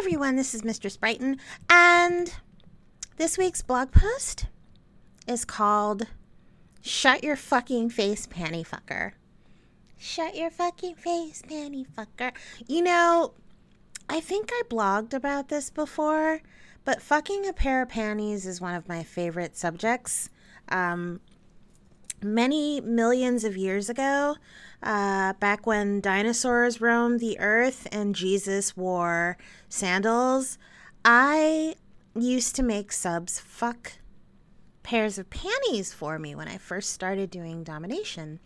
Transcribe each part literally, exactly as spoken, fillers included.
everyone, this is Mistress Brighton, and this week's blog post is called Shut Your Fucking Face, Panty Fucker. Shut your fucking face, panty fucker. You know, I think I blogged about this before, but fucking a pair of panties is one of my favorite subjects. Um, many millions of years ago, uh, back when dinosaurs roamed the earth and Jesus wore sandals, I used to make subs fuck pairs of panties for me when I first started doing domination.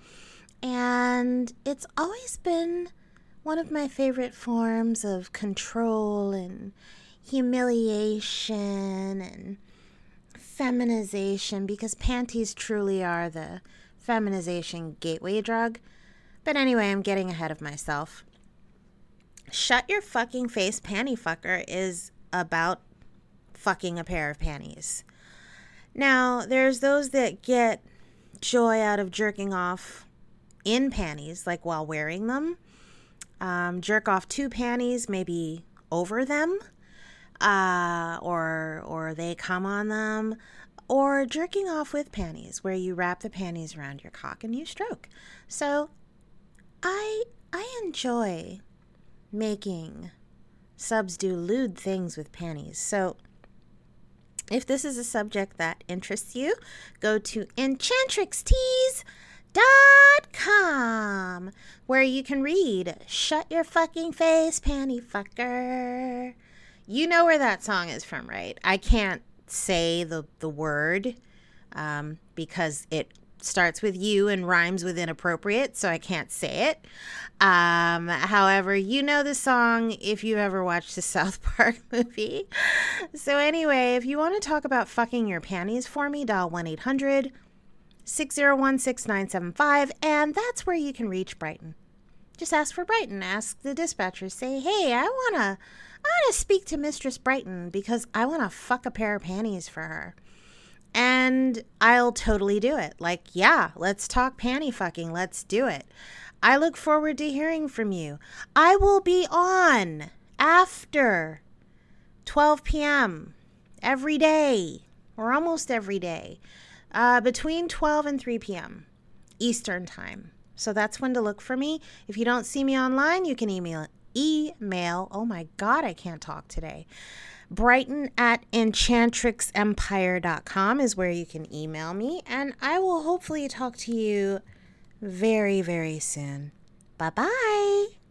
And it's always been one of my favorite forms of control and humiliation and feminization, because panties truly are the feminization gateway drug. But anyway, I'm getting ahead of myself. Shut Your Fucking Face, Panty Fucker is about fucking a pair of panties. Now, there's those that get joy out of jerking off in panties, like while wearing them. Um, jerk off to panties, maybe over them, uh, or or they come on them, or jerking off with panties, where you wrap the panties around your cock and you stroke. So, I I enjoy making subs do lewd things with panties. So, if this is a subject that interests you, go to enchantrix tees dot com, where you can read Shut Your Fucking Face, Panty Fucker. You know where that song is from, right? I can't say the, the word um, because it starts with you and rhymes with inappropriate, so I can't say it. Um, however, you know the song if you've ever watched the South Park movie. So anyway, if you want to talk about fucking your panties for me, dial one eight hundred six oh one six nine seven five, and that's where you can reach Brighton. Just ask for Brighton. Ask the dispatcher. Say, hey, I want to I want to speak to Mistress Brighton because I want to fuck a pair of panties for her. And I'll totally do it. Like, yeah, let's talk panty fucking. Let's do it. I look forward to hearing from you. I will be on after twelve p.m. every day, or almost every day. Uh, between twelve and three p.m. Eastern time. So that's when to look for me. If you don't see me online, you can email, email, oh my God, I can't talk today. Brighton at enchantrix empire dot com is where you can email me, and I will hopefully talk to you very, very soon. Bye-bye.